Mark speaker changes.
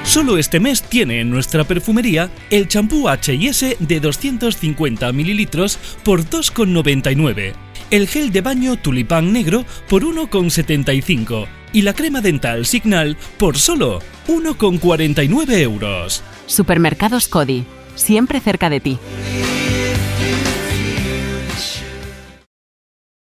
Speaker 1: Solo este mes tiene en nuestra perfumería el champú H&S de 250 mililitros por 2,99, el gel de baño Tulipán Negro por 1,75 y la crema dental Signal por solo 1,49 euros.
Speaker 2: Supermercados Cody, siempre cerca de ti.